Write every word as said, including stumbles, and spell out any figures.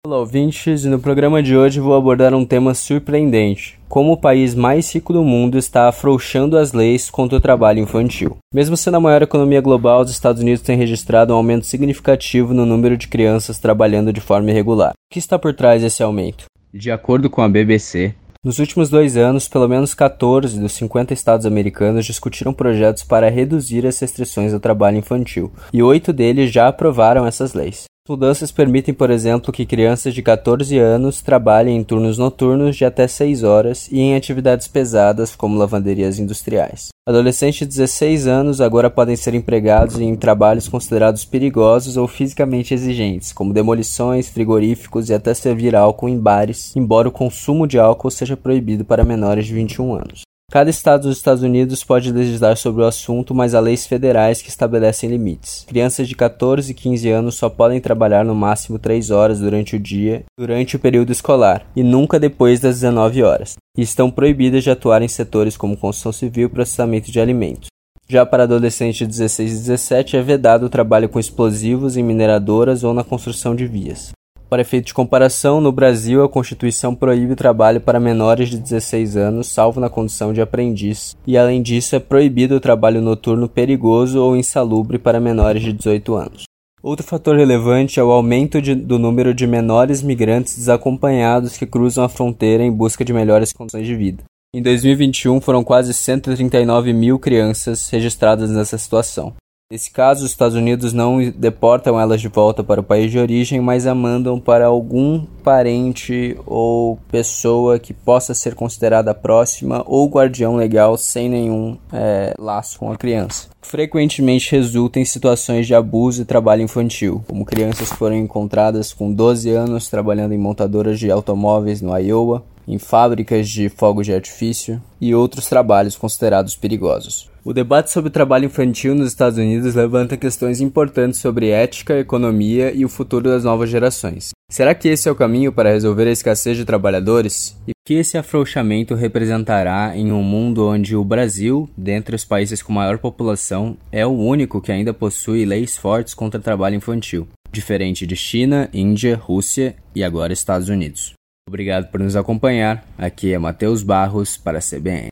Olá, ouvintes, e no programa de hoje vou abordar um tema surpreendente: como o país mais rico do mundo está afrouxando as leis contra o trabalho infantil. Mesmo sendo a maior economia global, os Estados Unidos têm registrado um aumento significativo no número de crianças trabalhando de forma irregular. O que está por trás desse aumento? De acordo com a B B C, nos últimos dois anos, pelo menos quatorze dos cinquenta estados americanos discutiram projetos para reduzir as restrições ao trabalho infantil, e oito deles já aprovaram essas leis. As mudanças permitem, por exemplo, que crianças de quatorze anos trabalhem em turnos noturnos de até seis horas e em atividades pesadas como lavanderias industriais. Adolescentes de dezesseis anos agora podem ser empregados em trabalhos considerados perigosos ou fisicamente exigentes, como demolições, frigoríficos e até servir álcool em bares, embora o consumo de álcool seja proibido para menores de vinte e um anos. Cada estado dos Estados Unidos pode legislar sobre o assunto, mas há leis federais que estabelecem limites. Crianças de quatorze e quinze anos só podem trabalhar no máximo três horas durante o dia, durante o período escolar, e nunca depois das dezenove horas, e estão proibidas de atuar em setores como construção civil e processamento de alimentos. Já para adolescentes de dezesseis e dezessete é vedado o trabalho com explosivos em mineradoras ou na construção de vias. Para efeito de comparação, no Brasil, a Constituição proíbe o trabalho para menores de dezesseis anos, salvo na condição de aprendiz, e além disso é proibido o trabalho noturno perigoso ou insalubre para menores de dezoito anos. Outro fator relevante é o aumento de, do número de menores migrantes desacompanhados que cruzam a fronteira em busca de melhores condições de vida. Em dois mil e vinte e um, foram quase cento e trinta e nove mil crianças registradas nessa situação. Nesse caso, os Estados Unidos não deportam elas de volta para o país de origem, mas a mandam para algum parente ou pessoa que possa ser considerada próxima ou guardião legal sem nenhum é, laço com a criança. Frequentemente resulta em situações de abuso e trabalho infantil, como crianças que foram encontradas com doze anos trabalhando em montadoras de automóveis no Iowa, em fábricas de fogos de artifício e outros trabalhos considerados perigosos. O debate sobre o trabalho infantil nos Estados Unidos levanta questões importantes sobre ética, economia e o futuro das novas gerações. Será que esse é o caminho para resolver a escassez de trabalhadores? E o que esse afrouxamento representará em um mundo onde o Brasil, dentre os países com maior população, é o único que ainda possui leis fortes contra o trabalho infantil, diferente de China, Índia, Rússia e agora Estados Unidos? Obrigado por nos acompanhar. Aqui é Matheus Barros para a C B N.